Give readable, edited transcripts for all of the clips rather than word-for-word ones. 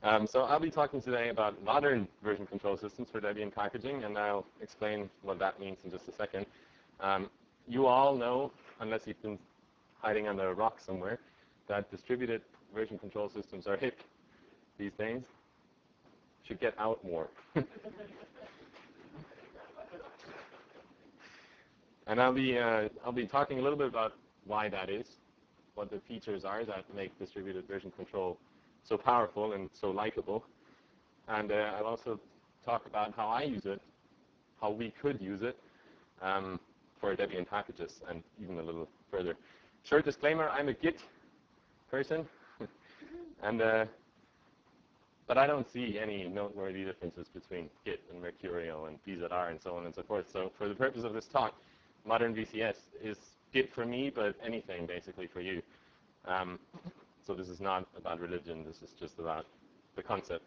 So I'll be talking today about modern version control systems for Debian packaging, and I'll explain what that means in just a second. You all know, unless you've been hiding under a rock somewhere, that distributed version control systems are hip these days. Should get out more. And I'll be talking a little bit about why that is, what the features are that make distributed version control so powerful and so likable. And I'll also talk about how I use it, how we could use it for Debian packages, and even a little further. Short disclaimer, I'm a Git person, and but I don't see any noteworthy differences between Git and Mercurial and BZR and so on and so forth. So for the purpose of this talk, modern VCS is Git for me, but anything basically for you. So this is not about religion. This is just about the concept.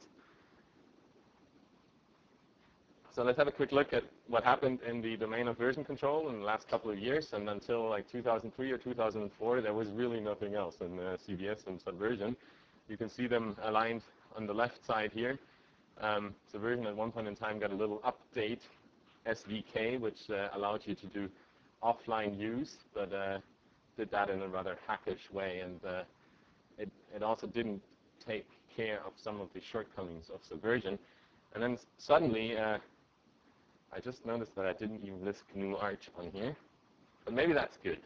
So let's have a quick look at what happened in the domain of version control in the last couple of years. And until like 2003 or 2004, there was really nothing else in CVS and Subversion. You can see them aligned on the left side here. Subversion at one point in time got a little update SDK, which allowed you to do offline use, but did that in a rather hackish way. And it also didn't take care of some of the shortcomings of Subversion. And then suddenly, I just noticed that I didn't even list GNU Arch on here, but maybe that's good.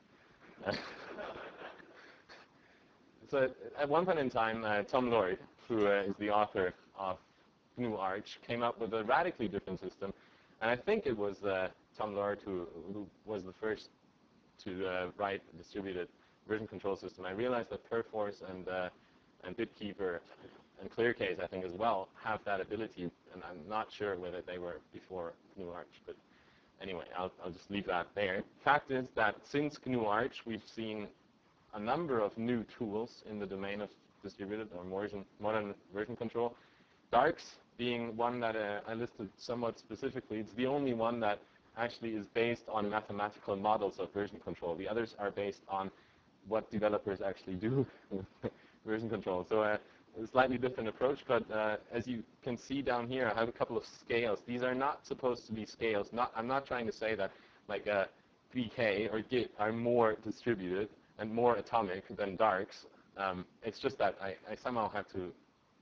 So at one point in time, Tom Lord, who is the author of GNU Arch, came up with a radically different system. And I think it was Tom Lord who was the first to write a distributed version control system. I realized that Perforce and BitKeeper and ClearCase, I think, as well, have that ability, and I'm not sure whether they were before GNU Arch, but anyway, I'll just leave that there. Fact is that since GNU Arch, we've seen a number of new tools in the domain of distributed or modern version control. Darcs being one that I listed somewhat specifically. It's the only one that actually is based on mathematical models of version control. The others are based on what developers actually do with version control. So a slightly different approach, but as you can see down here, I have a couple of scales. These are not supposed to be scales. I'm not trying to say that like VK or Git are more distributed and more atomic than Darcs. It's just that I somehow have to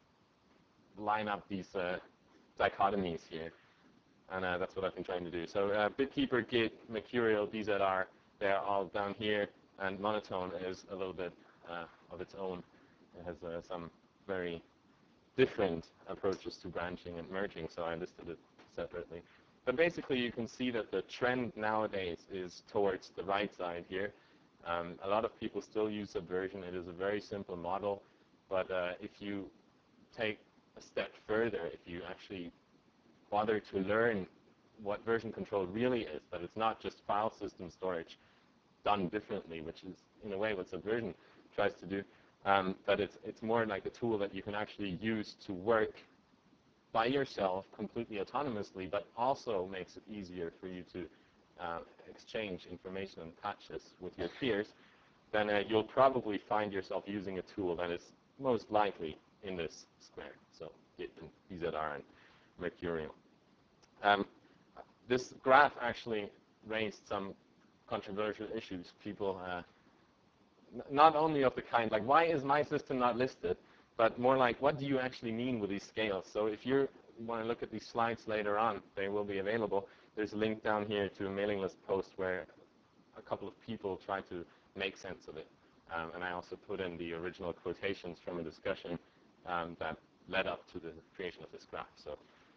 line up these dichotomies here, and that's what I've been trying to do. So BitKeeper, Git, Mercurial, BZR, they're all down here, and Monotone is a little bit of its own. It has some very different approaches to branching and merging, so I listed it separately. But basically, you can see that the trend nowadays is towards the right side here. A lot of people still use Subversion. It is a very simple model, but if you take a step further, if you actually bother to learn what version control really is, that it's not just file system storage done differently, which is in a way what Subversion tries to do, but it's more like a tool that you can actually use to work by yourself completely autonomously, but also makes it easier for you to exchange information and patches with your peers, then you'll probably find yourself using a tool that is most likely in this square, so Git and BZR and Mercurial. This graph actually raised some controversial issues. People, not only of the kind, like, why is my system not listed, but more like, what do you actually mean with these scales? So if you want to look at these slides later on, they will be available. There's a link down here to a mailing list post where a couple of people try to make sense of it. And I also put in the original quotations from a discussion that led up to the creation of this graph. So,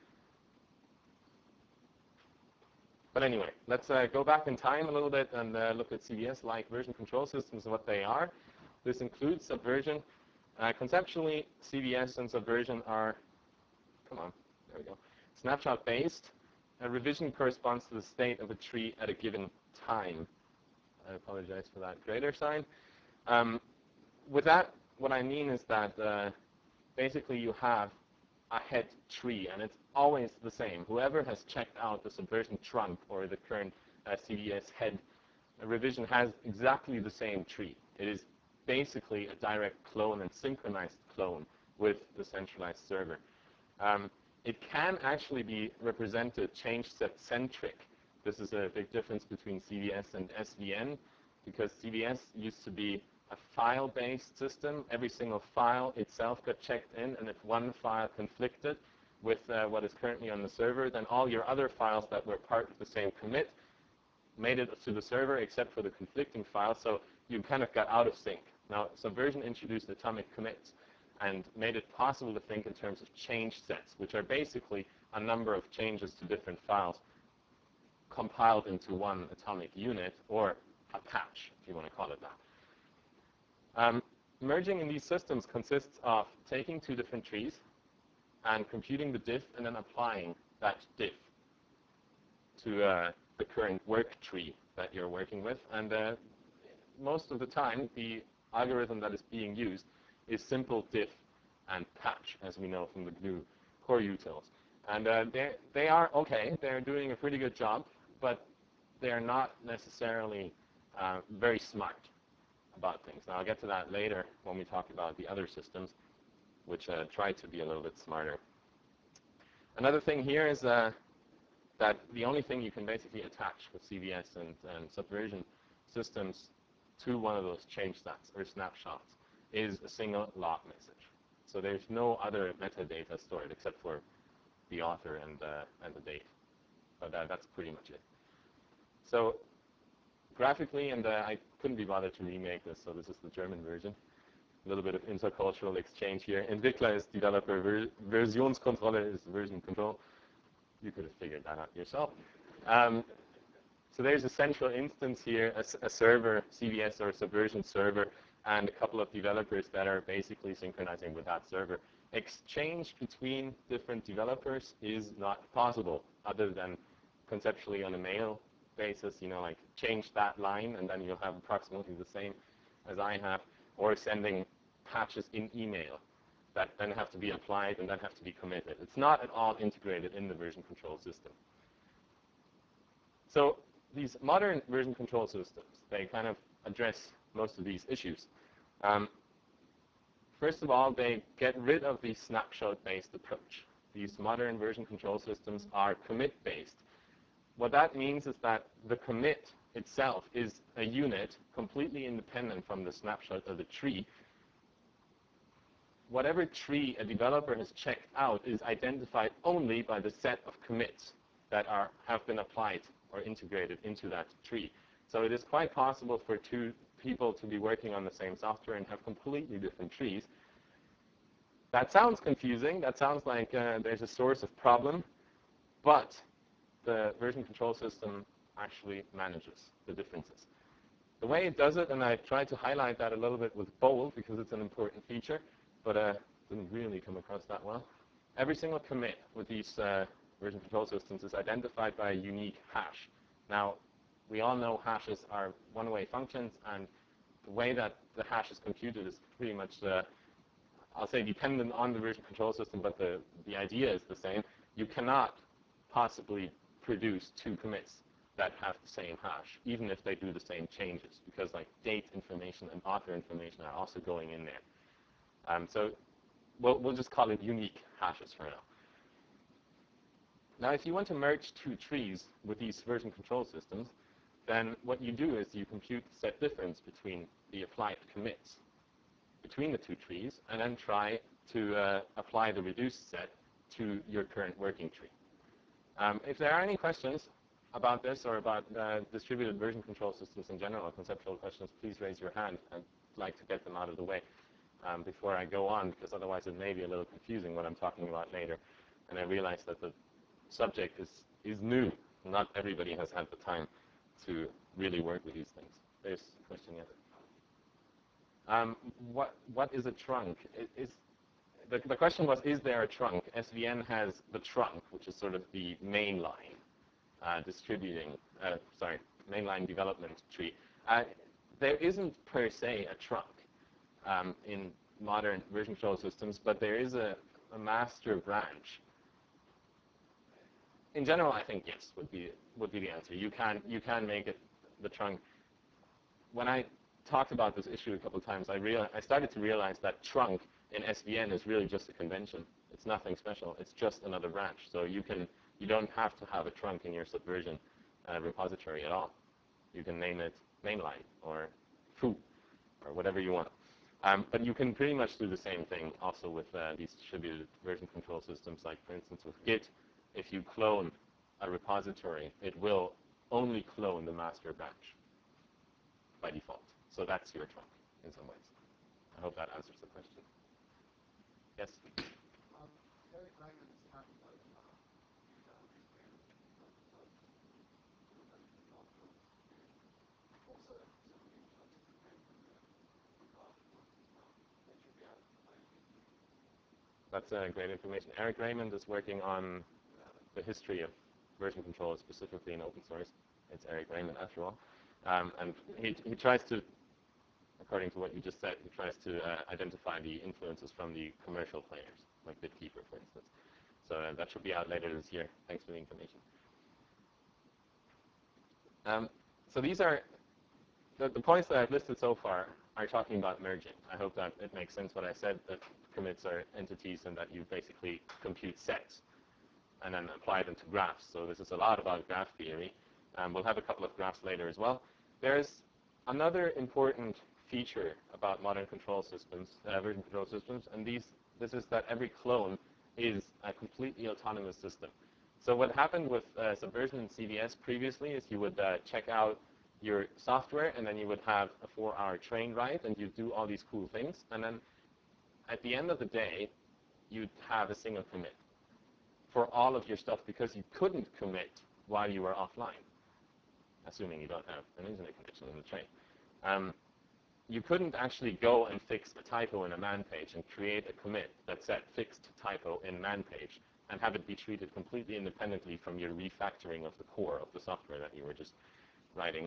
but anyway, let's go back in time a little bit and look at CVS-like version control systems and what they are. This includes Subversion. Conceptually, CVS and Subversion are, come on, there we go, snapshot-based. A revision corresponds to the state of a tree at a given time. I apologize for that greater sign. With that, what I mean is that basically you have a head tree, and it's always the same. Whoever has checked out the Subversion trunk or the current CVS head revision has exactly the same tree. It is basically a direct clone and synchronized clone with the centralized server. It can actually be represented change set centric. This is a big difference between CVS and SVN, because CVS used to be a file-based system. Every single file itself got checked in, and if one file conflicted with what is currently on the server, then all your other files that were part of the same commit made it to the server except for the conflicting file, so you kind of got out of sync. Now, Subversion introduced atomic commits and made it possible to think in terms of change sets, which are basically a number of changes to different files compiled into one atomic unit, or a patch, if you want to call it that. Merging in these systems consists of taking two different trees and computing the diff and then applying that diff to the current work tree that you're working with. And most of the time, the algorithm that is being used is simple diff and patch, as we know from the GNU core utils. And they are okay. They're doing a pretty good job, but they're not necessarily very smart about things. Now, I'll get to that later when we talk about the other systems, which try to be a little bit smarter. Another thing here is that the only thing you can basically attach with CVS and Subversion systems to one of those change stats or snapshots is a single log message. So there's no other metadata stored except for the author and the date. But that's pretty much it. So graphically, and I couldn't be bothered to remake this, so this is the German version. A little bit of intercultural exchange here. Entwickler is developer, Versionskontrolle is version control. You could have figured that out yourself. So there's a central instance here, a server, CVS or Subversion server, and a couple of developers that are basically synchronizing with that server. Exchange between different developers is not possible, other than conceptually on a mail basis, you know, like change that line and then you'll have approximately the same as I have, or sending patches in email that then have to be applied and then have to be committed. It's not at all integrated in the version control system. So these modern version control systems, they kind of address most of these issues. First of all, they get rid of the snapshot-based approach. These modern version control systems are commit-based. What that means is that the commit itself is a unit completely independent from the snapshot of the tree. Whatever tree a developer has checked out is identified only by the set of commits that have been applied or integrated into that tree. So it is quite possible for two people to be working on the same software and have completely different trees. That sounds confusing. That sounds like there's a source of problem, but the version control system actually manages the differences. The way it does it, and I tried to highlight that a little bit with bold because it's an important feature, but didn't really come across that well. Every single commit with these version control systems is identified by a unique hash. Now, we all know hashes are one-way functions, and the way that the hash is computed is pretty much, I'll say, dependent on the version control system, but the idea is the same. You cannot possibly produce two commits that have the same hash, even if they do the same changes, because like date information and author information are also going in there. So we'll just call it unique hashes for now. Now, if you want to merge two trees with these version control systems, then what you do is you compute the set difference between the applied commits between the two trees, and then try to apply the reduced set to your current working tree. If there are any questions about this or about distributed version control systems in general, or conceptual questions, please raise your hand. I'd like to get them out of the way before I go on, because otherwise it may be a little confusing what I'm talking about later. And I realize that the subject is new. Not everybody has had the time to really work with these things. There's a question yet. What is a trunk? The question was, is there a trunk? SVN has the trunk, which is sort of the mainline mainline development tree. There isn't per se a trunk in modern version control systems, but there is a master branch. In general, I think yes would be the answer. You can make it the trunk. When I talked about this issue a couple of times, I started to realize that trunk in SVN is really just a convention. It's nothing special. It's just another branch. So you don't have to have a trunk in your Subversion repository at all. You can name it mainline or foo or whatever you want. But you can pretty much do the same thing also with these distributed version control systems. Like, for instance, with Git, if you clone a repository, it will only clone the master branch by default. So that's your trunk in some ways. I hope that answers the question. Yes? Eric Raymond is talking about That's great information. Eric Raymond is working on the history of version control, specifically in open source. It's Eric Raymond, after all. And he tries to, according to what you just said, he tries to identify the influences from the commercial players, like BitKeeper, for instance. So that should be out later this year. Thanks for the information. So these are, the points that I've listed so far are talking about merging. I hope that it makes sense what I said, that commits are entities and that you basically compute sets and then apply them to graphs. So this is a lot about graph theory. We'll have a couple of graphs later as well. There's another important feature about modern control systems, version control systems, and this is that every clone is a completely autonomous system. So what happened with Subversion and CVS previously is you would check out your software, and then you would have a 4-hour train ride, and you'd do all these cool things, and then at the end of the day, you'd have a single commit for all of your stuff because you couldn't commit while you were offline, assuming you don't have an internet connection in the train. You couldn't actually go and fix a typo in a man page and create a commit that said fixed typo in man page and have it be treated completely independently from your refactoring of the core of the software that you were just writing.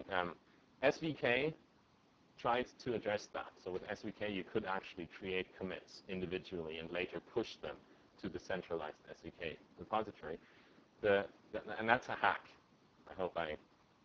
SVK tried to address that. So with SVK, you could actually create commits individually and later push them to the centralized SVK repository. And that's a hack. I hope I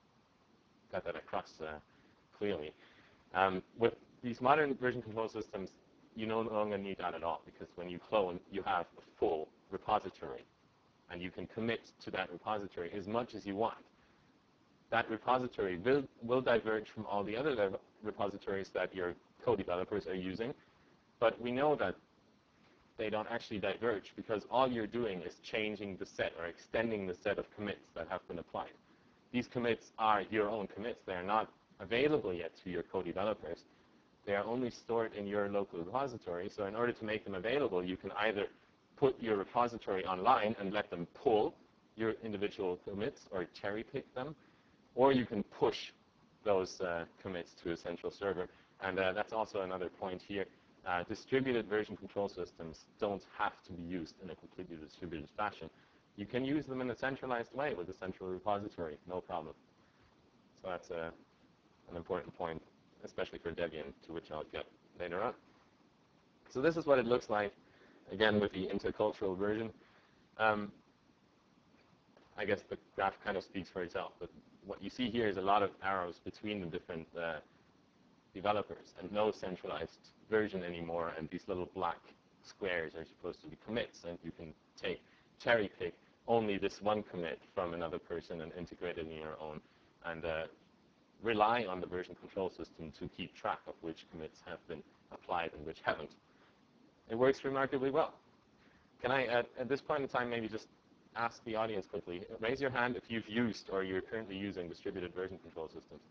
got that across clearly. With these modern version control systems, you no longer need that at all, because when you clone, you have a full repository, and you can commit to that repository as much as you want. That repository will diverge from all the other repositories that your co-developers are using, but we know that they don't actually diverge because all you're doing is changing the set or extending the set of commits that have been applied. These commits are your own commits. They are not available yet to your co-developers. They are only stored in your local repository, so in order to make them available, you can either put your repository online and let them pull your individual commits or cherry pick them, or you can push those commits to a central server. And that's also another point here. Distributed version control systems don't have to be used in a completely distributed fashion. You can use them in a centralized way with a central repository, no problem. So that's an important point, especially for Debian, to which I'll get later on. So this is what it looks like, again, with the intercultural version. I guess the graph kind of speaks for itself, but what you see here is a lot of arrows between the different developers and no centralized version anymore, and these little black squares are supposed to be commits, and you can cherry pick only this one commit from another person and integrate it in your own, and rely on the version control system to keep track of which commits have been applied and which haven't. It works remarkably well. Can I, at this point in time, maybe just ask the audience quickly, raise your hand if you've used or you're currently using distributed version control systems.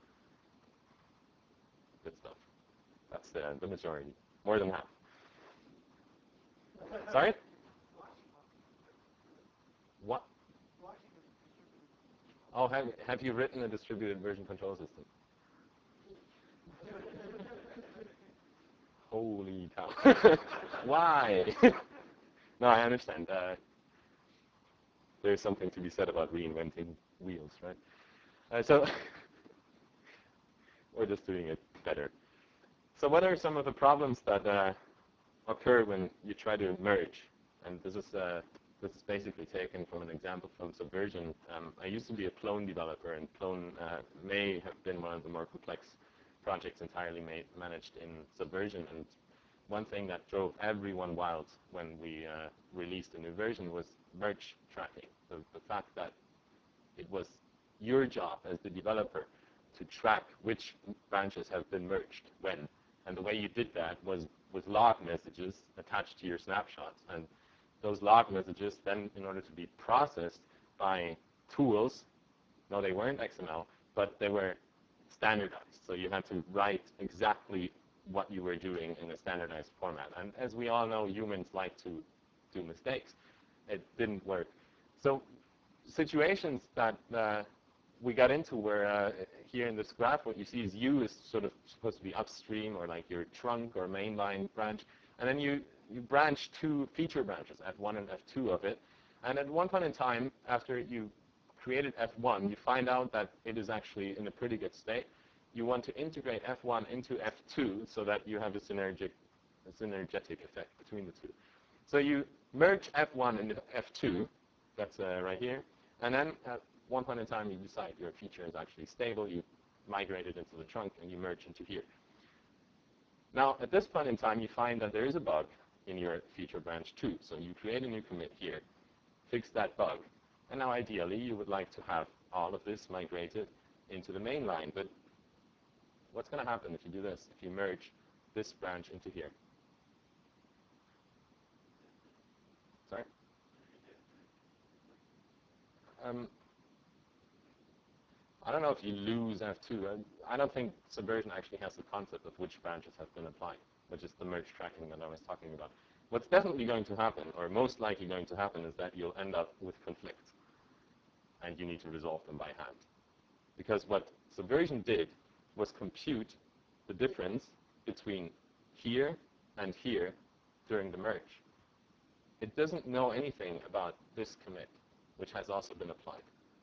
Good stuff. That's the majority, more than half. Sorry? What? Oh, have you written a distributed version control system? Holy cow. Why? No, I understand. There's something to be said about reinventing wheels, right? So we're just doing it better. So what are some of the problems that occur when you try to merge? And this is basically taken from an example from Subversion. I used to be a clone developer, and clone may have been one of the more complex projects entirely managed in Subversion. And one thing that drove everyone wild when we released a new version was merge tracking. The fact that it was your job as the developer to track which branches have been merged when. And the way you did that was with log messages attached to your snapshots. And those log messages then, in order to be processed by tools, no, they weren't XML, but they were standardized. So you had to write exactly what you were doing in a standardized format. And as we all know, humans like to do mistakes. It didn't work. So situations that we got into were here in this graph, what you see is U is sort of supposed to be upstream, or like your trunk or mainline branch. And then you branch two feature branches, F1 and F2 of it. And at one point in time, after you created F1, you find out that it is actually in a pretty good state. You want to integrate F1 into F2 so that you have a synergetic effect between the two. So you merge F1 into F2, that's right here, and then at one point in time you decide your feature is actually stable, you migrate it into the trunk, and you merge into here. Now, at this point in time, you find that there is a bug in your feature branch 2. So you create a new commit here, fix that bug, and now ideally you would like to have all of this migrated into the main line. But what's going to happen if you do this, if you merge this branch into here? Sorry? I don't know if you lose F2. I don't think Subversion actually has the concept of which branches have been applied, which is the merge tracking that I was talking about. What's definitely going to happen, or most likely going to happen, is that you'll end up with conflicts, and you need to resolve them by hand. Because what Subversion did was compute the difference between here and here during the merge. It doesn't know anything about this commit, which has also been applied.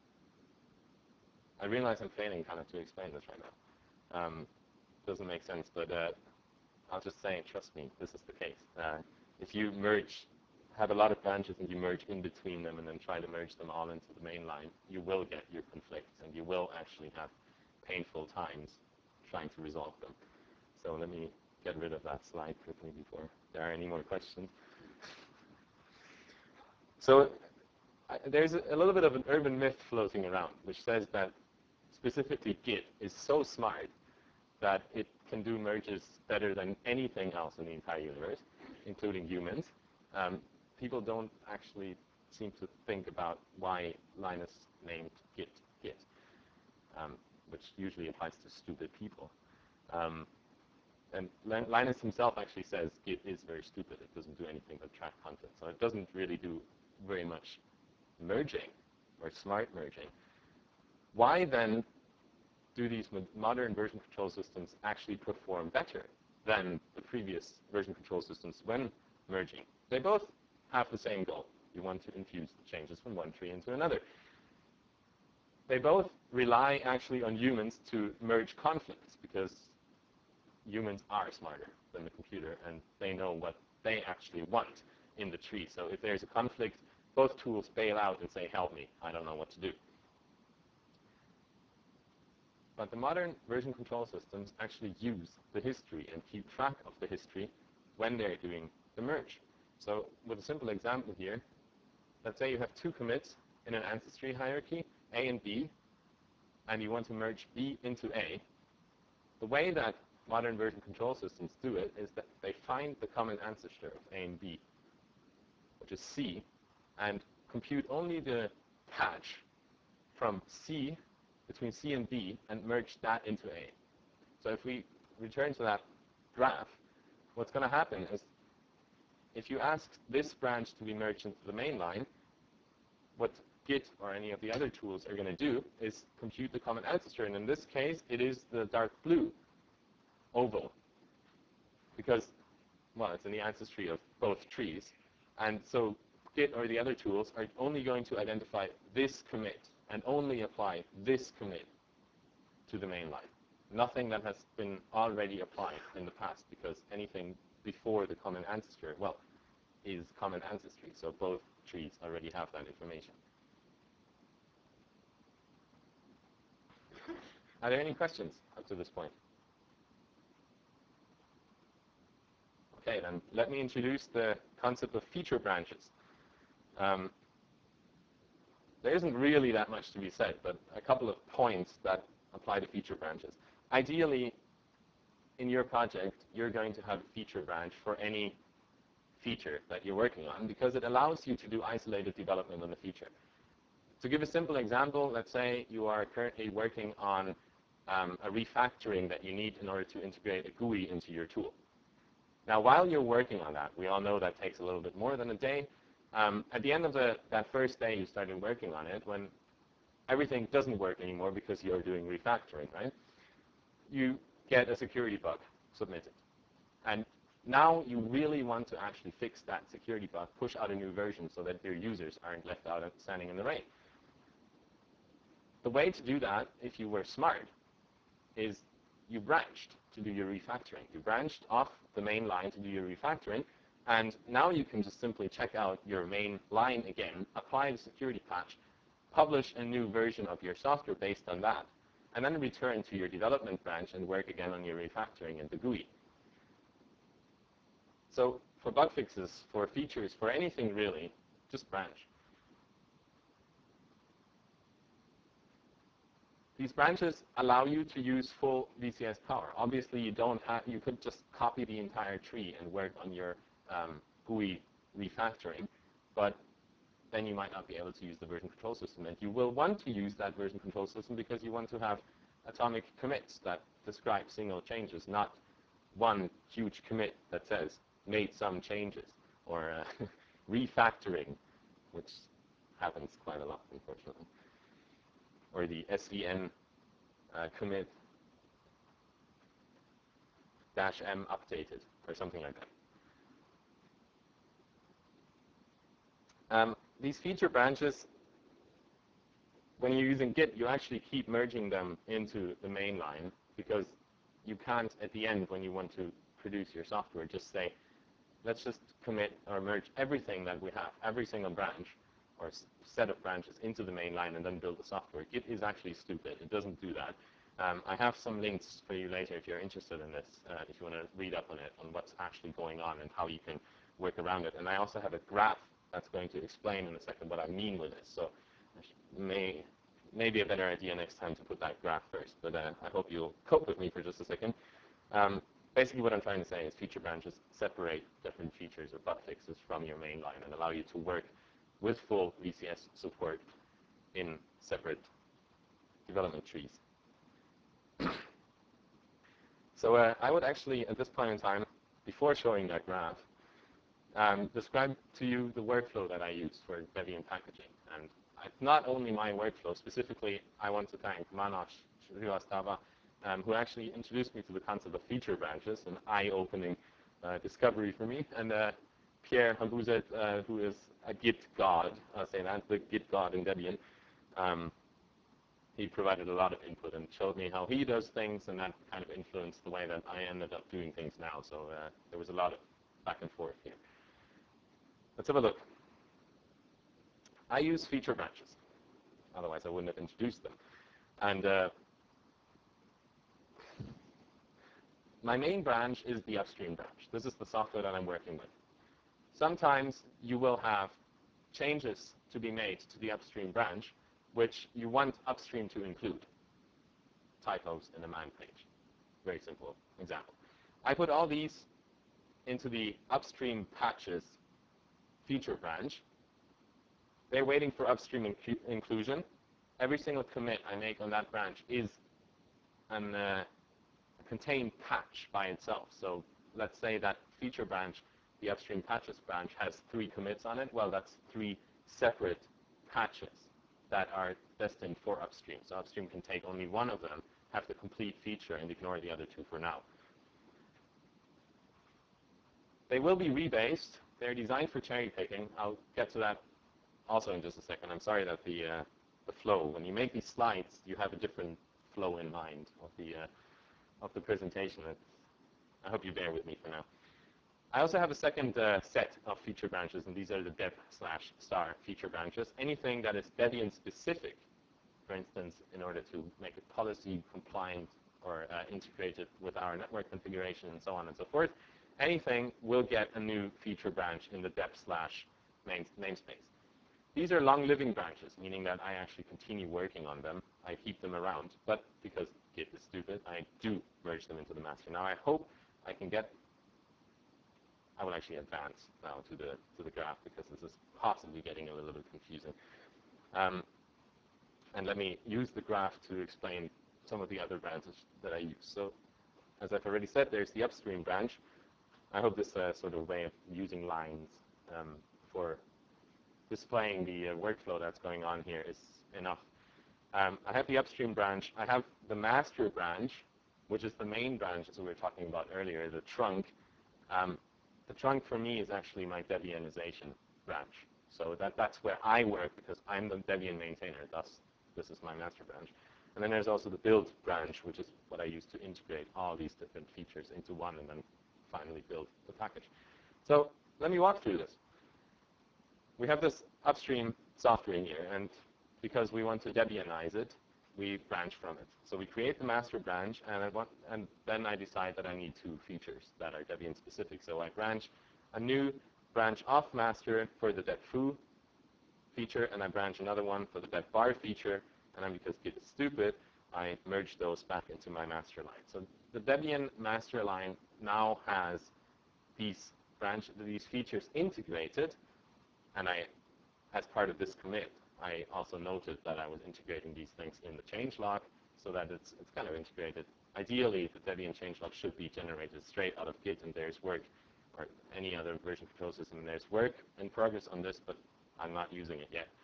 I realize I'm failing kind of to explain this right now. Doesn't make sense, but I'll just say, trust me, this is the case. If you merge, have a lot of branches and you merge in between them and then try to merge them all into the main line, you will get your conflicts and you will actually have painful times trying to resolve them. So let me get rid of that slide quickly before there are any more questions. So there's a little bit of an urban myth floating around, which says that specifically Git is so smart that it can do merges better than anything else in the entire universe, including humans. People don't actually seem to think about why Linus named Git Git, which usually applies to stupid people. And Linus himself actually says Git is very stupid. It doesn't do anything but track content. So it doesn't really do very much merging or smart merging. Why then do these modern version control systems actually perform better than the previous version control systems when merging? They both have the same goal. You want to infuse the changes from one tree into another. They both rely actually on humans to merge conflicts, because humans are smarter than the computer and they know what they actually want in the tree. So if there's a conflict, both tools bail out and say, help me, I don't know what to do. But the modern version control systems actually use the history and keep track of the history when they're doing the merge. So with a simple example here, let's say you have two commits in an ancestry hierarchy, A and B, and you want to merge B into A. The way that modern version control systems do it is that they find the common ancestor of A and B, which is C, and compute only the patch from C, between C and B, and merge that into A. So if we return to that graph, what's going to happen is if you ask this branch to be merged into the main line, what Git or any of the other tools are going to do is compute the common ancestor. And in this case, it is the dark blue oval, because, well, it's in the ancestry of both trees. And so Git or the other tools are only going to identify this commit and only apply this commit to the main line. Nothing that has been already applied in the past, because anything before the common ancestor, well, is common ancestry. So both trees already have that information. Are there any questions up to this point? Okay, then let me introduce the concept of feature branches. There isn't really that much to be said, but a couple of points that apply to feature branches. Ideally, in your project, you're going to have a feature branch for any feature that you're working on because it allows you to do isolated development on the feature. To give a simple example, let's say you are currently working on a refactoring that you need in order to integrate a GUI into your tool. Now, while you're working on that, we all know that takes a little bit more than a day. At the end of that first day you started working on it, when everything doesn't work anymore because you're doing refactoring, right? You get a security bug submitted. And now you really want to actually fix that security bug, push out a new version so that your users aren't left out standing in the rain. The way to do that, if you were smart, is you branched to do your refactoring. You branched off the main line to do your refactoring, and now you can just simply check out your main line again, apply the security patch, publish a new version of your software based on that, and then return to your development branch and work again on your refactoring in the GUI. So for bug fixes, for features, for anything really, just branch. These branches allow you to use full VCS power. Obviously, you could just copy the entire tree and work on your GUI refactoring, but then you might not be able to use the version control system. And you will want to use that version control system because you want to have atomic commits that describe single changes, not one huge commit that says made some changes, or refactoring, which happens quite a lot, unfortunately. Or the SVN commit -m updated, or something like that. These feature branches, when you're using Git, you actually keep merging them into the main line because you can't, at the end, when you want to produce your software, just say, let's just commit or merge everything that we have, every single branch or set of branches into the main line and then build the software. Git is actually stupid. It doesn't do that. I have some links for you later if you're interested in this, if you want to read up on it, on what's actually going on and how you can work around it. And I also have a graph that's going to explain in a second what I mean with this. So may be a better idea next time to put that graph first, but I hope you'll cope with me for just a second. Basically what I'm trying to say is feature branches separate different features or bug fixes from your main line and allow you to work with full VCS support in separate development trees. So I would actually, at this point in time, before showing that graph, describe to you the workflow that I use for Debian packaging. And it's not only my workflow. Specifically, I want to thank Manos Srivastava, who actually introduced me to the concept of feature branches, an eye-opening discovery for me, and Pierre Hambuzet, who is a Git god, I'll say that, the Git god in Debian. He provided a lot of input and showed me how he does things, and that kind of influenced the way that I ended up doing things now. So there was a lot of back and forth here. Let's have a look. I use feature branches. Otherwise, I wouldn't have introduced them. And my main branch is the upstream branch. This is the software that I'm working with. Sometimes you will have changes to be made to the upstream branch, which you want upstream to include. Typos in a man page. Very simple example. I put all these into the upstream patches feature branch. They're waiting for upstream inclusion. Every single commit I make on that branch is a contained patch by itself. So let's say that feature branch, the upstream patches branch, has 3 commits on it. Well, that's 3 separate patches that are destined for upstream. So upstream can take only one of them, have the complete feature, and ignore the other 2 for now. They will be rebased. They're designed for cherry picking. I'll get to that also in just a second. I'm sorry that the flow, when you make these slides, you have a different flow in mind of the presentation. I hope you bear with me for now. I also have a second set of feature branches, and these are the dev/star feature branches. Anything that is Debian specific, for instance, in order to make it policy compliant or integrated with our network configuration and so on and so forth, anything will get a new feature branch in the dep/namespace. These are long-living branches, meaning that I actually continue working on them. I keep them around, but because Git is stupid, I do merge them into the master. Now I hope I can get. I will actually advance now to the graph because this is possibly getting a little bit confusing. And let me use the graph to explain some of the other branches that I use. So, as I've already said, there's the upstream branch. I hope this sort of way of using lines for displaying the workflow that's going on here is enough. I have the upstream branch. I have the master branch, which is the main branch, as we were talking about earlier, the trunk. The trunk for me is actually my Debianization branch. So that's where I work because I'm the Debian maintainer. Thus, this is my master branch. And then there's also the build branch, which is what I use to integrate all these different features into one and then finally build the package. So let me walk through this. We have this upstream software here, and because we want to Debianize it, we branch from it. So we create the master branch, and then I decide that I need two features that are Debian specific. So I branch a new branch off master for the deb-foo feature, and I branch another one for the deb-var feature. And then because Git is stupid, I merge those back into my master line. So the Debian master line now has these features integrated, and as part of this commit, I also noted that I was integrating these things in the changelog so that it's kind of integrated. Ideally, the Debian changelog should be generated straight out of Git, and there's work, or any other version control system, and there's work in progress on this, but I'm not using it yet.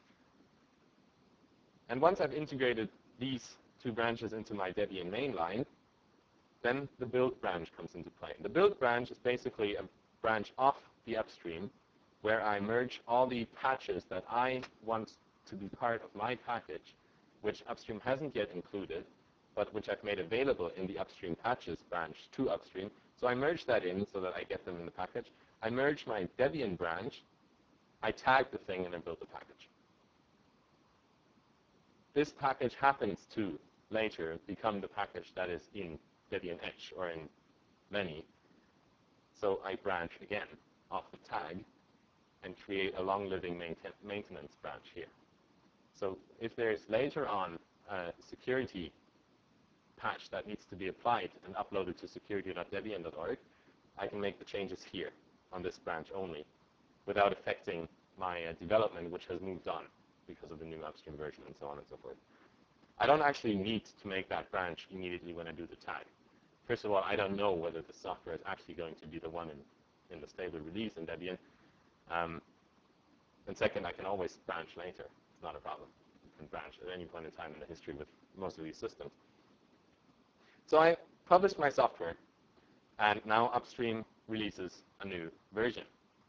And once I've integrated these two branches into my Debian mainline, then the build branch comes into play. The build branch is basically a branch off the upstream where I merge all the patches that I want to be part of my package, which upstream hasn't yet included, but which I've made available in the upstream patches branch to upstream. So I merge that in so that I get them in the package. I merge my Debian branch, I tag the thing, and then build the package. This package happens to later become the package that is in Debian Etch or in many. So I branch again off the tag and create a long-living maintenance branch here. So if there's later on a security patch that needs to be applied and uploaded to security.debian.org, I can make the changes here on this branch only without affecting my development, which has moved on because of the new upstream version and so on and so forth. I don't actually need to make that branch immediately when I do the tag. First of all, I don't know whether the software is actually going to be the one in the stable release in Debian. And second, I can always branch later. It's not a problem. You can branch at any point in time in the history with most of these systems. So I published my software, and now upstream releases a new version.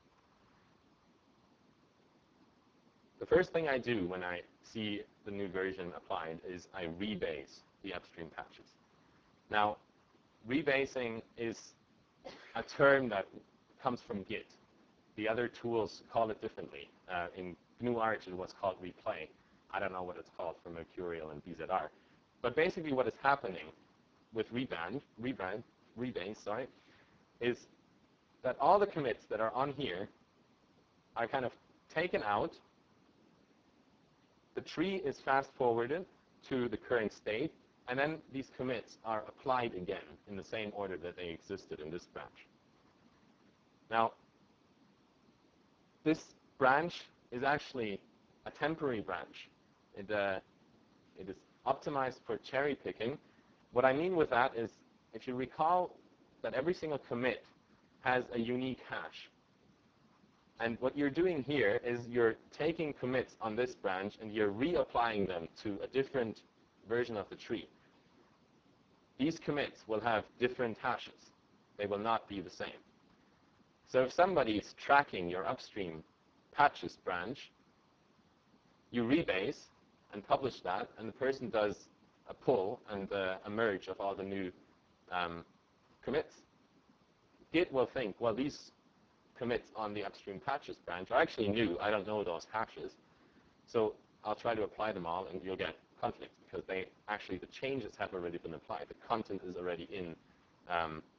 The first thing I do when I see the new version applied is I rebase the upstream patches. Now, rebasing is a term that comes from Git. The other tools call it differently. In GNU Arch, it was called replay. I don't know what it's called for Mercurial and BZR. But basically what is happening with rebase, is that all the commits that are on here are kind of taken out. The tree is fast-forwarded to the current state, and then these commits are applied again in the same order that they existed in this branch. Now, this branch is actually a temporary branch. It is optimized for cherry picking. What I mean with that is, if you recall that every single commit has a unique hash. And what you're doing here is you're taking commits on this branch and you're reapplying them to a different version of the tree. These commits will have different hashes. They will not be the same. So if somebody is tracking your upstream patches branch, you rebase and publish that, and the person does a pull and a merge of all the new commits. Git will think, well, these commits on the upstream patches branch are actually new. I don't know those hashes. So I'll try to apply them all, and you'll get conflicts because the changes have already been applied. The content is already in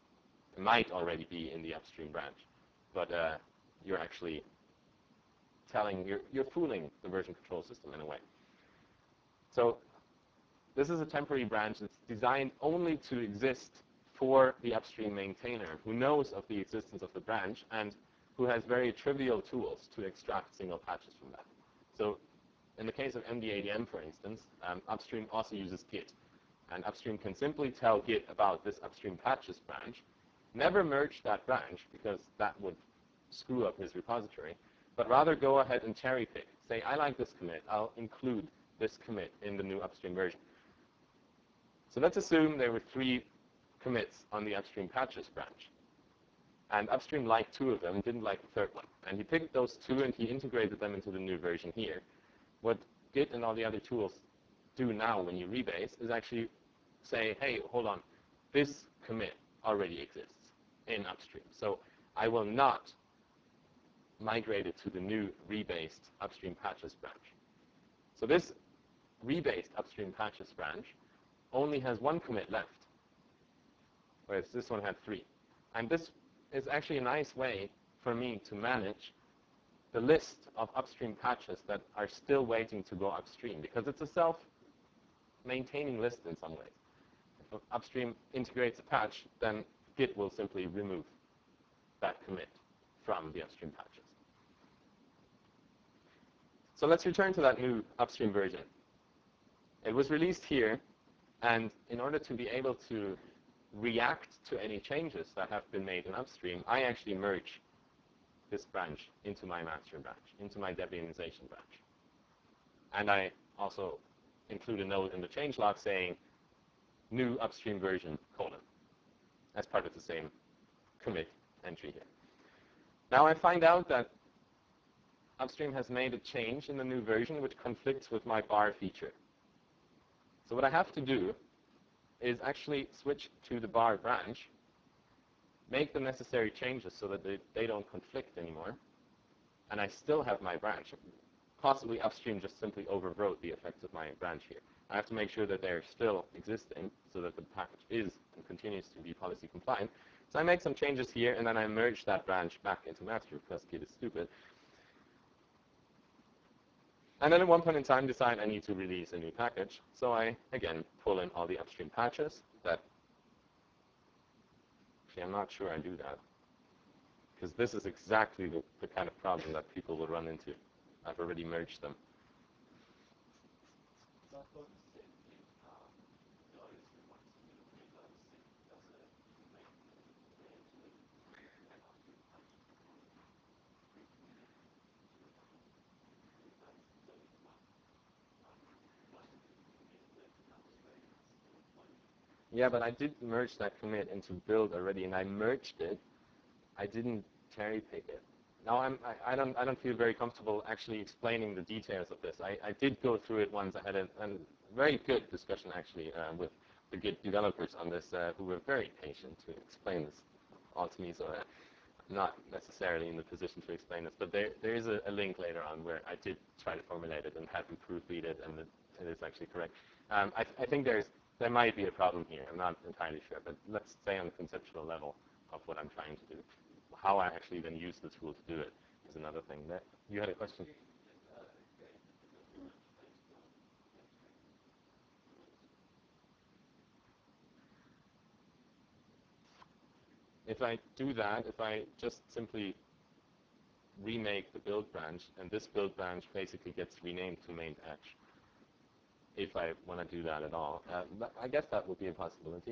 might already be in the upstream branch, but you're actually you're fooling the version control system in a way. So this is a temporary branch that's designed only to exist for the upstream maintainer who knows of the existence of the branch and who has very trivial tools to extract single patches from that. So in the case of MDADM, for instance, upstream also uses Git. And upstream can simply tell Git about this upstream patches branch, never merge that branch because that would screw up his repository, but rather go ahead and cherry pick. Say, I like this commit. I'll include this commit in the new upstream version. So let's assume there were 3 commits on the upstream patches branch. And upstream liked 2 of them, didn't like the third one. And he picked those 2 and he integrated them into the new version here. What Git and all the other tools do now when you rebase is actually say, hey, hold on, this commit already exists in upstream. So I will not migrate it to the new rebased upstream patches branch. So this rebased upstream patches branch only has 1 commit left, whereas this one had 3. And this is actually a nice way for me to manage the list of upstream patches that are still waiting to go upstream, because it's a self-maintaining list in some ways. If upstream integrates a patch, then Git will simply remove that commit from the upstream patches. So let's return to that new upstream version. It was released here, and in order to be able to react to any changes that have been made in upstream, I actually merge this branch into my master branch, into my Debianization branch. And I also include a note in the changelog saying new upstream version, : as part of the same commit entry here. Now I find out that upstream has made a change in the new version which conflicts with my bar feature. So what I have to do is actually switch to the bar branch, make the necessary changes so that they don't conflict anymore, and I still have my branch. Possibly upstream just simply overwrote the effects of my branch here. I have to make sure that they're still existing so that the package is and continues to be policy compliant. So I make some changes here, and then I merge that branch back into master because Git is stupid. And then at one point in time decide I need to release a new package. So I, again, pull in all the upstream patches that, actually I'm not sure I do that, because this is exactly the kind of problem that people will run into. I've already merged them. Yeah, but I did merge that commit into build already, and I merged it. I didn't cherry pick it. Now I don't feel very comfortable actually explaining the details of this. I did go through it once. I had a very good discussion actually with the Git developers on this, who were very patient to explain this all to me. So I'm not necessarily in the position to explain this, but there is a link later on where I did try to formulate it and have them proofread it, and it is actually correct. I think there might be a problem here. I'm not entirely sure, but let's say on the conceptual level of what I'm trying to do. How I actually then use the tool to do it is another thing. You had a question? If I do that, if I just simply remake the build branch, and this build branch basically gets renamed to main patch, if I want to do that at all, I guess that would be a possibility.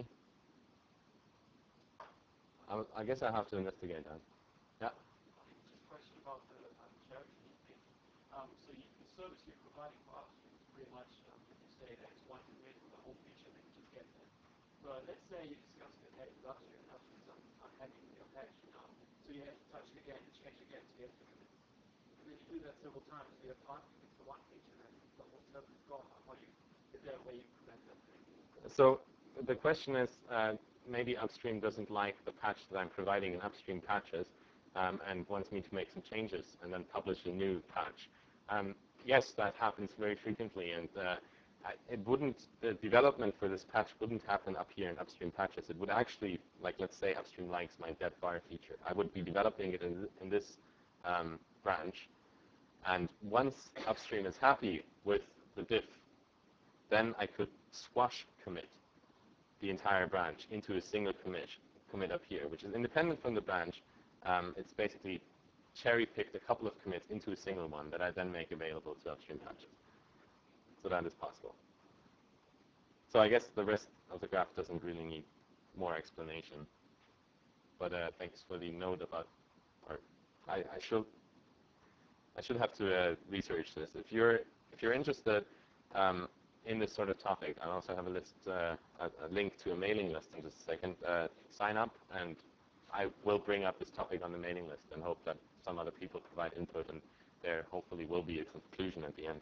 I guess I have to investigate that. Yeah. Just a question about the charity thing. So the service you're providing for upstream is pretty much, you say that it's one commit with the whole feature that you just get there. But let's say you discuss the patch with upstream, and upstream's unhappy with your patch. So you have to touch it again and change again to get the commit. And then you do that several times. So you have 5 commits for one feature, and then the whole service is gone. Is there a way you prevent that? So the question is, maybe upstream doesn't like the patch that I'm providing in upstream patches, and wants me to make some changes and then publish a new patch. Yes, that happens very frequently, and it wouldn't, the development for this patch wouldn't happen up here in upstream patches. It would actually, like let's say upstream likes my depth bar feature. I would be developing it in this branch. And once upstream is happy with the diff, then I could squash commit the entire branch into a single commit up here, which is independent from the branch. It's basically cherry-picked a couple of commits into a single one that I then make available to upstream patches. So that is possible. So I guess the rest of the graph doesn't really need more explanation. But thanks for the note about, or I should have to research this. If you're interested in this sort of topic, I'll also have a link to a mailing list in just a second. Sign up, and I will bring up this topic on the mailing list and hope that some other people provide input, and there hopefully will be a conclusion at the end.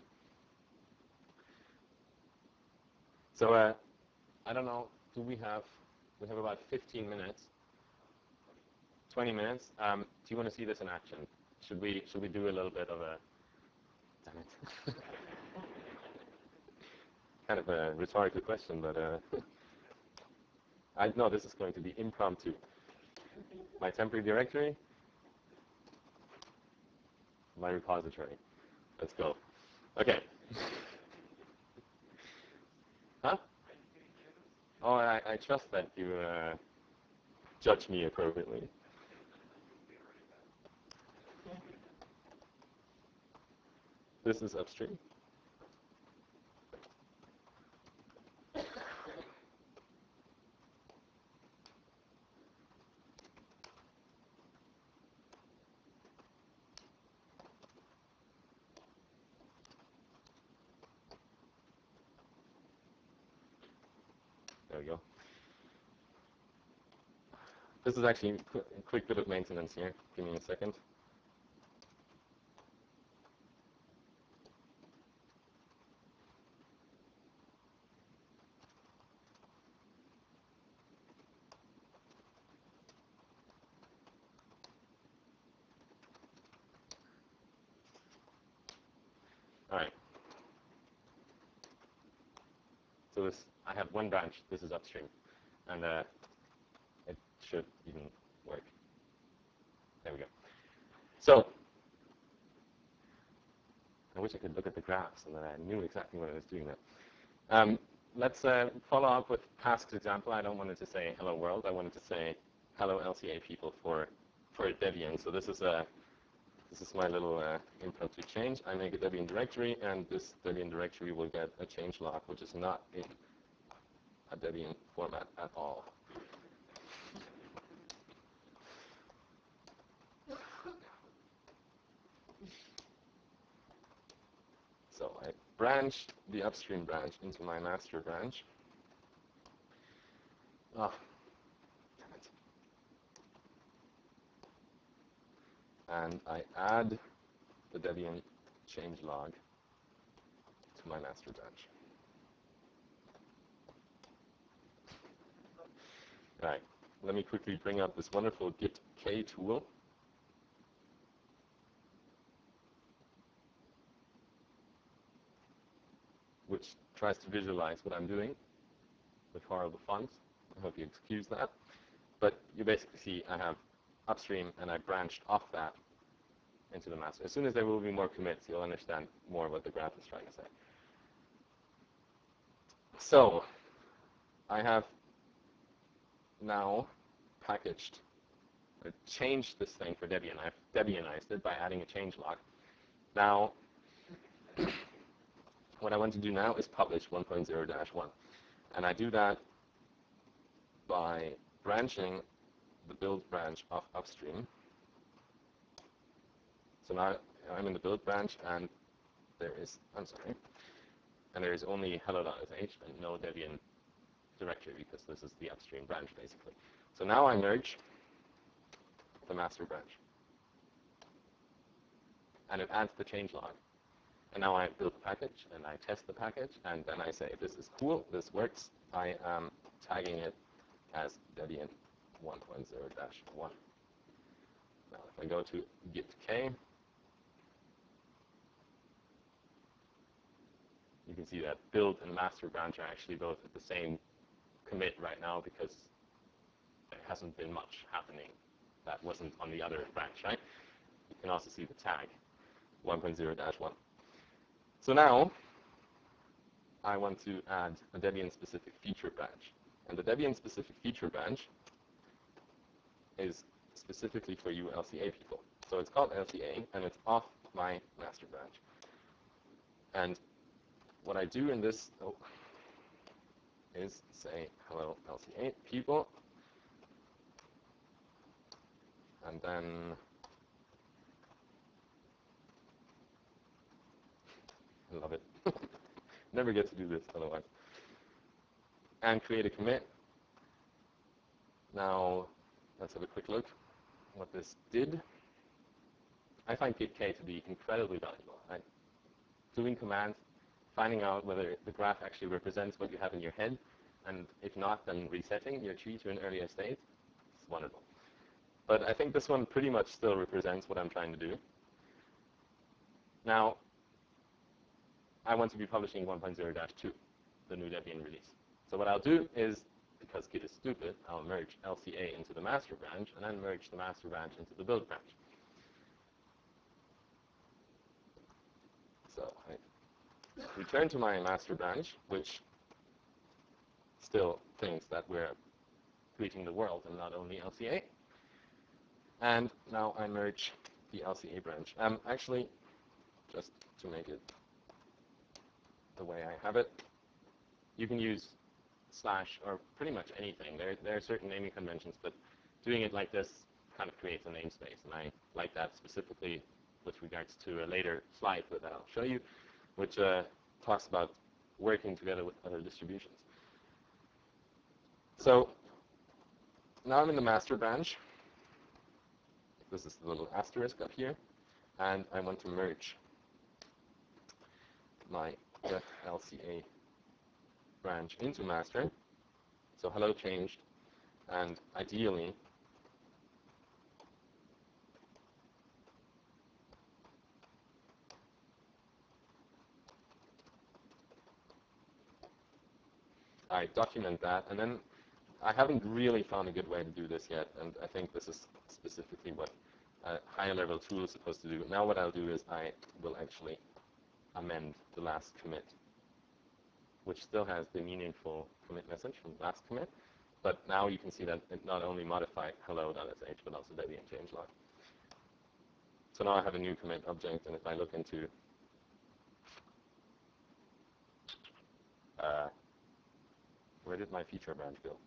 So I don't know. We have about 15 minutes, 20 minutes. Do you want to see this in action? Should we do a little bit of a, damn it. Kind of a rhetorical question, but I know this is going to be impromptu. My temporary directory, my repository. Let's go. Okay. Huh? Oh, I trust that you judge me appropriately. This is upstream. There we go. This is actually a quick bit of maintenance here. Give me a second. All right. So this, I have one branch. This is upstream, and it should even work. There we go. So I wish I could look at the graphs and that I knew exactly what I was doing there. Let's follow up with Pask's example. I don't want it to say hello world. I wanted to say hello LCA people for Debian. So this is my little impromptu change. I make a Debian directory, and this Debian directory will get a change log, which is not in a Debian format at all. So I branch the upstream branch into my master branch. Oh, damn it. And I add the Debian change log to my master branch. All right, let me quickly bring up this wonderful git k tool. Which tries to visualize what I'm doing with horrible fonts. I hope you excuse that. But you basically see I have upstream, and I branched off that into the master. As soon as there will be more commits, you'll understand more what the graph is trying to say. So I have now packaged, or changed this thing for Debian. I've Debianized it by adding a change log. Now, what I want to do now is publish 1.0-1. And I do that by branching the build branch of upstream. So now I'm in the build branch, and there is, and there is only hello.sh and no Debian directory, because this is the upstream branch, basically. So now I merge the master branch. And it adds the change log. And now I build the package, and I test the package, and then I say, this is cool, this works. I am tagging it as Debian 1.0-1. Now if I go to git k, you you can see that build and master branch are actually both at the same commit right now because there hasn't been much happening that wasn't on the other branch, right? You can also see the tag 1.0-1. So now I want to add a Debian-specific feature branch. And the Debian-specific feature branch is specifically for you LCA people. So it's called LCA, and it's off my master branch. And what I do in this is say hello LCA people, and then I love it. Never get to do this otherwise. And create a commit. Now let's have a quick look what this did. I find git k to be incredibly valuable. Right? Doing commands, finding out whether the graph actually represents what you have in your head, and if not, then resetting your tree to an earlier state. It's wonderful. But I think this one pretty much still represents what I'm trying to do. Now, I want to be publishing 1.0-2, the new Debian release. So what I'll do is, because Git is stupid, I'll merge LCA into the master branch, and then merge the master branch into the build branch. So I return to my master branch, which still thinks that we're greeting the world and not only LCA. And now I merge the LCA branch. Actually, just to make it the way I have it, you can use slash or pretty much anything. There are certain naming conventions, but doing it like this kind of creates a namespace, and I like that specifically with regards to a later slide that I'll show you, which talks about working together with other distributions. So now I'm in the master branch. This is the little asterisk up here, and I want to merge my LCA branch into master. So hello changed, and ideally I document that, and then I haven't really found a good way to do this yet, and I think this is specifically what a higher level tool is supposed to do. Now what I'll do is I will actually amend the last commit, which still has the meaningful commit message from the last commit, but now you can see that it not only modified hello.sh, but also Debian changelog. So now I have a new commit object, and if I look into where did my feature branch go?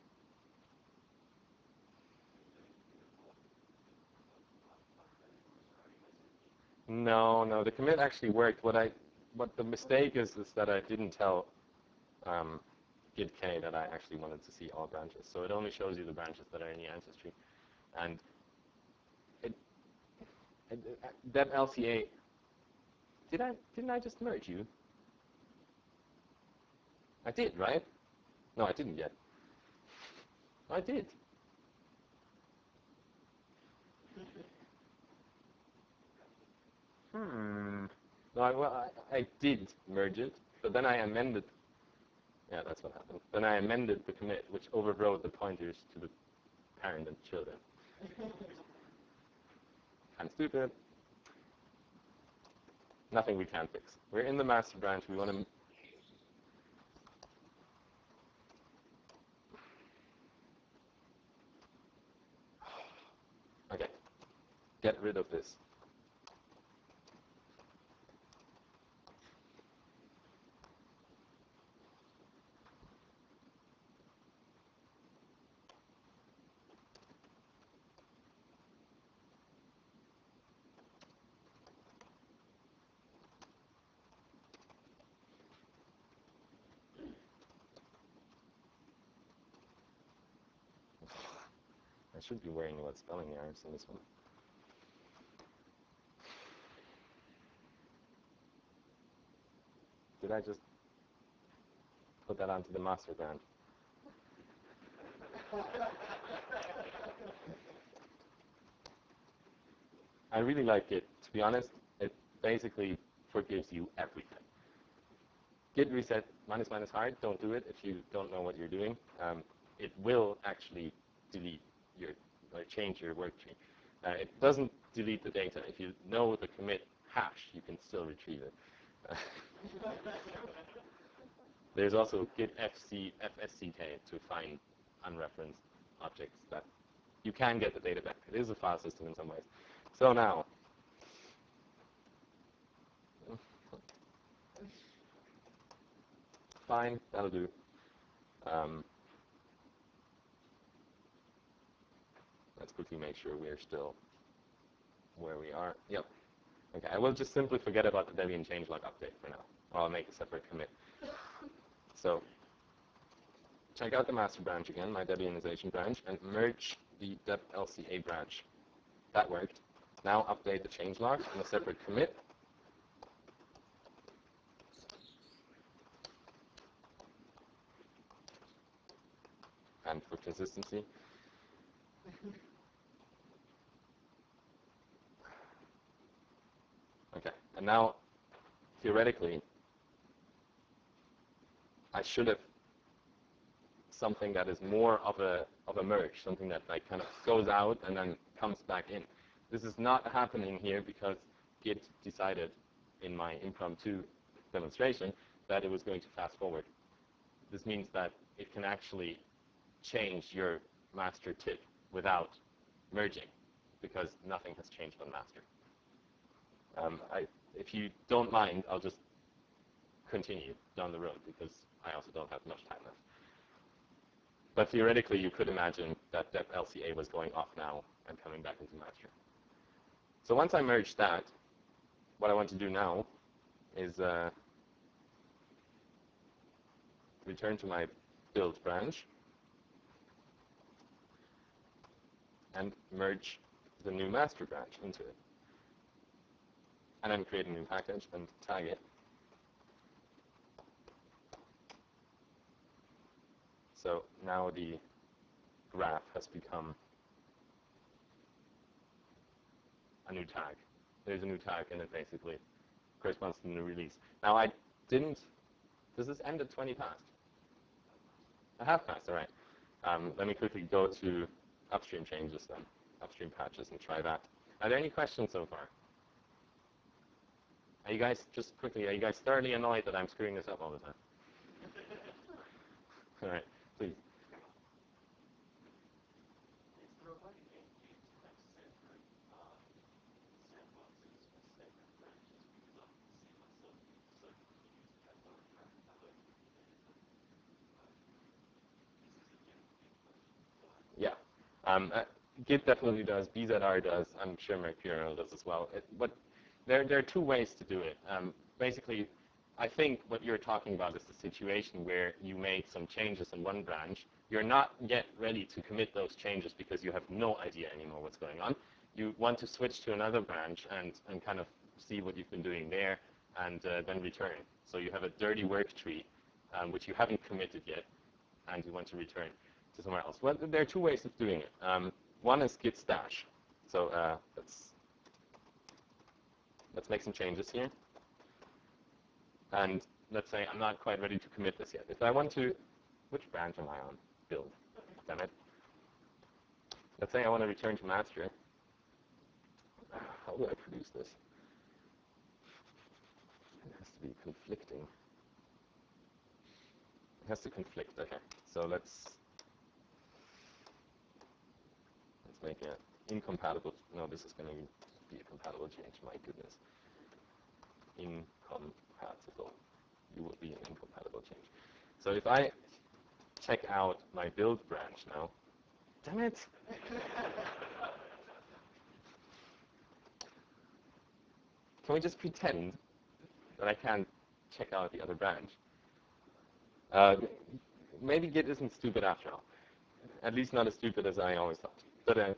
No, the commit actually worked. What the mistake is that I didn't tell git k that I actually wanted to see all branches. So it only shows you the branches that are in the ancestry. And that LCA, didn't I just merge you? I did, right? No, I didn't yet. I did. No, I did merge it, but then I amended. Yeah, that's what happened. Then I amended the commit, which overrode the pointers to the parent and children. I'm stupid. Nothing we can't fix. We're in the master branch. We want to. Okay. Get rid of this. I should be worrying about spelling errors in this one. Did I just put that onto the master branch? I really like it. To be honest, it basically forgives you everything. git reset minus minus hard. Don't do it if you don't know what you're doing. It will actually delete your, or change your work tree. It doesn't delete the data. If you know the commit hash, you can still retrieve it. There's also git fsck to find unreferenced objects that you can get the data back. It is a file system in some ways. So now, fine, that'll do. Let's quickly make sure we're still where we are. Yep. Okay, I will just simply forget about the Debian changelog update for now. Or I'll make a separate commit. So check out the master branch again, my Debianization branch, and merge the deplca branch. That worked. Now update the changelog in a separate commit. And for consistency, okay, and now theoretically, I should have something that is more of a merge, something that like kind of goes out and then comes back in. This is not happening here because Git decided in my impromptu demonstration that it was going to fast forward. This means that it can actually change your master tip without merging because nothing has changed on master. If you don't mind, I'll just continue down the road because I also don't have much time left. But theoretically, you could imagine that deplca was going off now and coming back into master. So once I merge that, what I want to do now is return to my build branch and merge the new master branch into it. And then create a new package and tag it. So now the graph has become a new tag. There's a new tag, and it basically corresponds to the new release. Now I didn't, does this end at 20 past? I have passed, all right. Let me quickly go to upstream changes then, upstream patches, and try that. Are there any questions so far? Are you guys, just quickly, are you guys thoroughly annoyed that I'm screwing this up all the time? All right, please. Yeah. Git definitely does. BZR does. I'm sure Mercurial does as well. But there are two ways to do it. Basically, I think what you're talking about is the situation where you made some changes in one branch. You're not yet ready to commit those changes because you have no idea anymore what's going on. You want to switch to another branch and kind of see what you've been doing there and then return. So you have a dirty work tree, which you haven't committed yet, and you want to return to somewhere else. Well, there are two ways of doing it. One is git stash. So let's make some changes here. And let's say I'm not quite ready to commit this yet. If I want to, which branch am I on? Build. Damn it. Let's say I want to return to master. How do I produce this? It has to be conflicting. It has to conflict. Okay. So let's make it incompatible. No, this is going to be a compatible change. My goodness. Incompatible. You will be an incompatible change. So if I check out my build branch now, damn it. Can we just pretend that I can't check out the other branch? Maybe Git isn't stupid after all. At least not as stupid as I always thought. But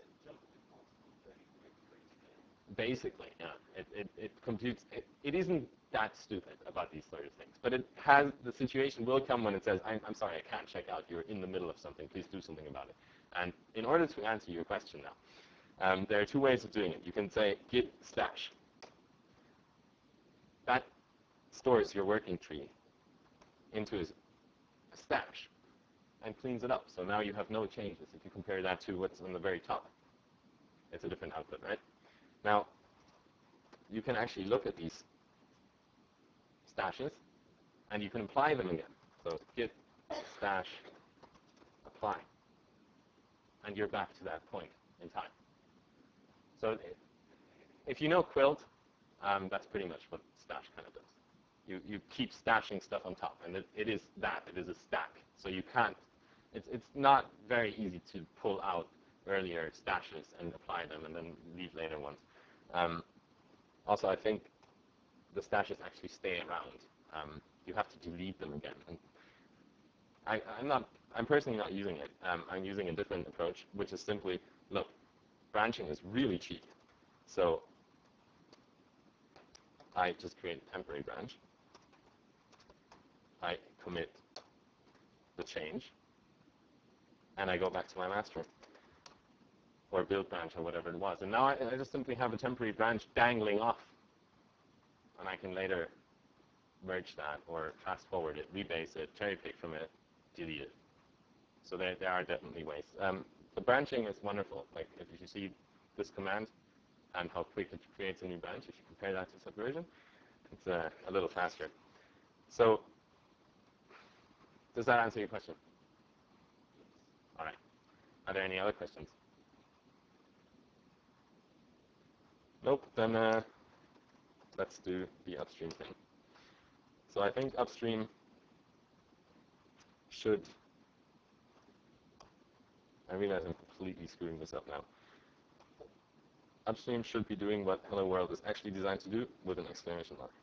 basically, yeah, it computes. It isn't that stupid about these sort of things. But it has, the situation will come when it says, I'm sorry, I can't check out. You're in the middle of something. Please do something about it. And in order to answer your question now, there are two ways of doing it. You can say git stash. That stores your working tree into a stash and cleans it up. So now you have no changes. If you compare that to what's on the very top, it's a different output, right? Now, you can actually look at these stashes, and you can apply them again. So git stash apply, and you're back to that point in time. So if you know Quilt, that's pretty much what stash kind of does. You keep stashing stuff on top, and it is that. It is a stack. So you can't, it's not very easy to pull out earlier stashes and apply them and then leave later ones. Also, I think the stashes actually stay around. You have to delete them again. And I'm personally not using it. I'm using a different approach, which is simply, look, branching is really cheap. So I just create a temporary branch. I commit the change, and I go back to my master, or build branch, or whatever it was. And now I just simply have a temporary branch dangling off, and I can later merge that, or fast forward it, rebase it, cherry pick from it, delete it. So there are definitely ways. The branching is wonderful. Like if you see this command and how quick it creates a new branch, if you compare that to Subversion, it's a little faster. So does that answer your question? All right. Are there any other questions? Nope. Then let's do the upstream thing. So I think upstream should, I realize I'm completely screwing this up now. Upstream should be doing what Hello World is actually designed to do with an exclamation mark.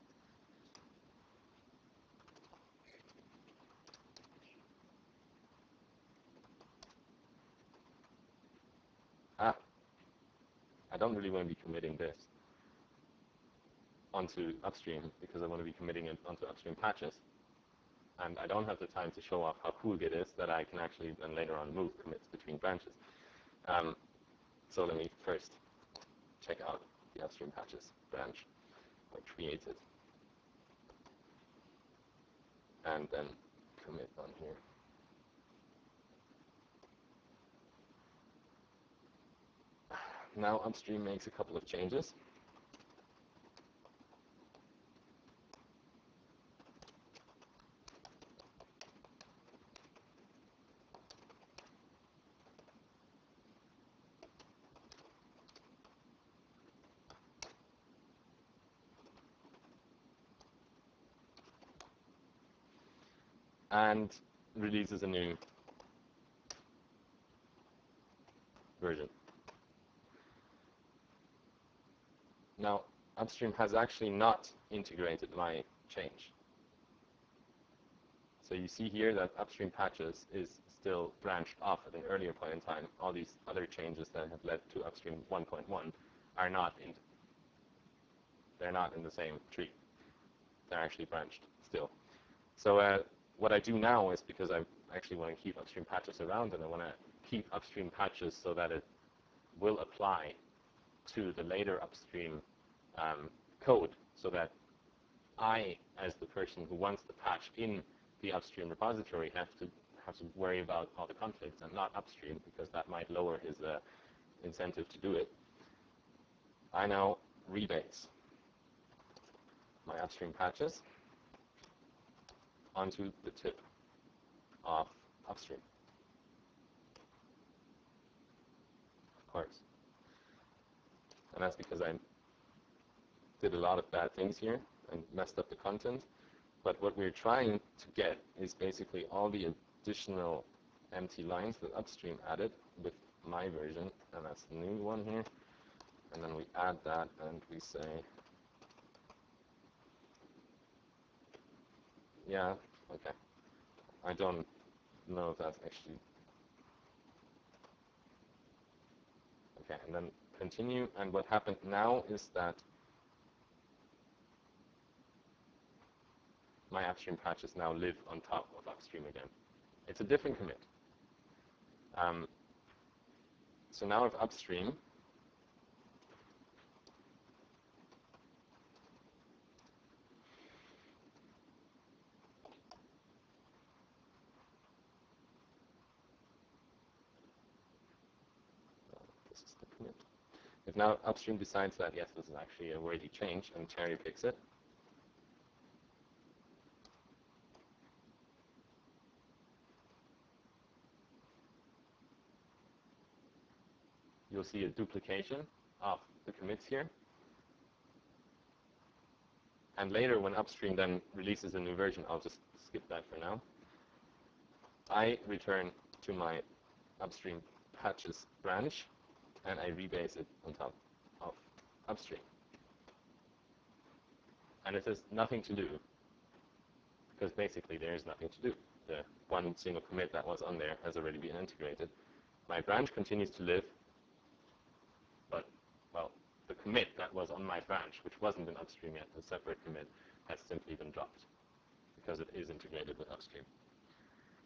I don't really want to be committing this onto upstream because I want to be committing it onto upstream patches. And I don't have the time to show off how cool it is that I can actually then later on move commits between branches. So let me first check out the upstream patches branch, or create it, and then commit on here. Now upstream makes a couple of changes. And releases a new version. Now, upstream has actually not integrated my change. So you see here that upstream patches is still branched off at an earlier point in time. All these other changes that have led to upstream 1.1 are not in, they're not in the same tree. They're actually branched still. So what I do now is, because I actually want to keep upstream patches around, and I want to keep upstream patches so that it will apply to the later upstream code, so that I, as the person who wants the patch in the upstream repository, have to worry about all the conflicts, and not upstream, because that might lower his incentive to do it. I now rebase my upstream patches onto the tip of upstream, of course. And that's because I did a lot of bad things here and messed up the content. But what we're trying to get is basically all the additional empty lines that upstream added with my version, and that's the new one here. And then we add that, and we say, yeah, okay. I don't know if that's actually, okay, and then continue. And what happened now is that my upstream patches now live on top of upstream again. It's a different commit. So now if upstream If now upstream decides that, yes, this is actually a worthy change, and cherry picks it, you'll see a duplication of the commits here. And later, when upstream then releases a new version, I'll just skip that for now, I return to my upstream patches branch, and I rebase it on top of upstream. And it has nothing to do, because basically there is nothing to do. The one single commit that was on there has already been integrated. My branch continues to live, but, well, the commit that was on my branch, which wasn't in upstream yet, a separate commit, has simply been dropped, because it is integrated with upstream.